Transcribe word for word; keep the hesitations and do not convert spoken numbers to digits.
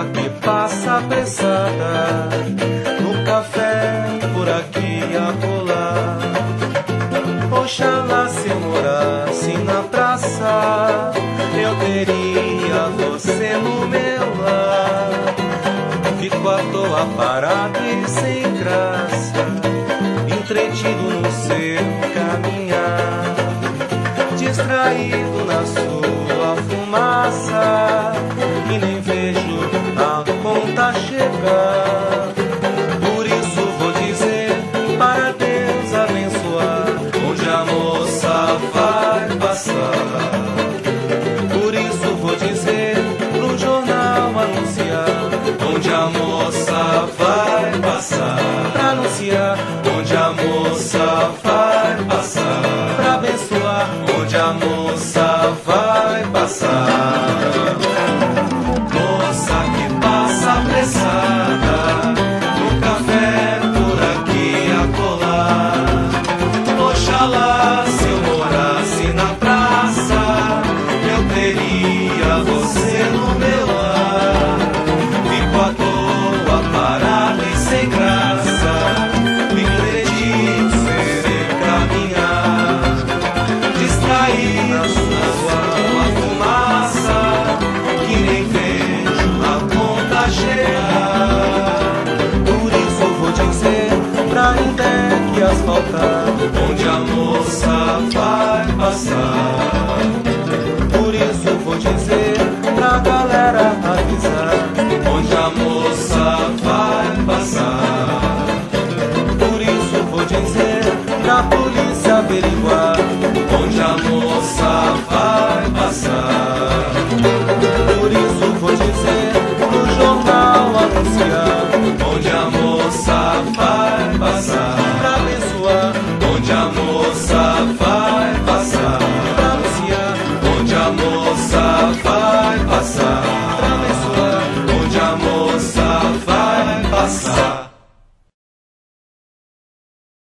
moça que passa apressada no café por aqui e acolá. Oxalá se eu morasse na praça, eu teria você no meu lar. Fico à toa parado e sem graça, entretido no seu caminhar, distraído na sua fumaça, e nem vejo a conta chegar. Por isso vou dizer para Deus abençoar onde a moça vai passar. Por isso vou dizer pro jornal anunciar onde a moça vai passar. Pra anunciar onde a moça vai passar. Pra abençoar onde a moça vai passar. Moça que passa apressada no café por aqui e acolá. Oxalá se eu morasse na praça, eu teria você no meu lar. Fico à toa parado e sem graça, entretido sem caminhar, distraído na sua fumaça, que nem vejo a conta chegar. Por isso eu vou dizer pra Indec asfaltar onde a moça vai passar. Por isso eu vou dizer pra galera avisar onde a moça vai passar. Por isso eu vou dizer pra polícia averiguar onde a moça vai passar. Por isso eu vou dizer pro jornal anunciar onde a moça vai passar. Pra abençoar onde a moça vai passar. Pra anunciar onde a moça